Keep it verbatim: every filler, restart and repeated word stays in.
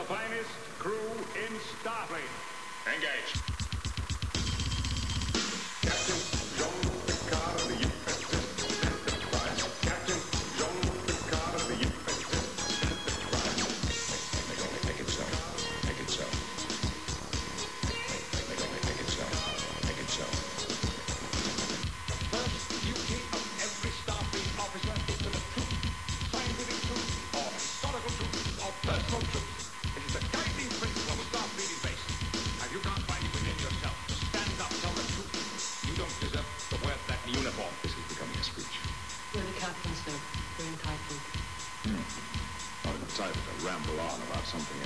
finest crew in Starfleet. Engage. Captain Jean Picard of the U S S Enterprise. Captain Jean Picard of the U S S Enterprise. Make it, make it so. Make it so. Make it, make it so. Make it so. The first duty of every Starfleet officer is to the truth. Scientific truth, or historical truth, or personal truth. It is the guiding principle of a Starfleet is based. And you can't find it within yourself to stand up, tell the truth. You don't deserve to wear that uniform. This is becoming a speech. You're the captain, sir. You're entitled. Hmm. I'm entitled to ramble on about something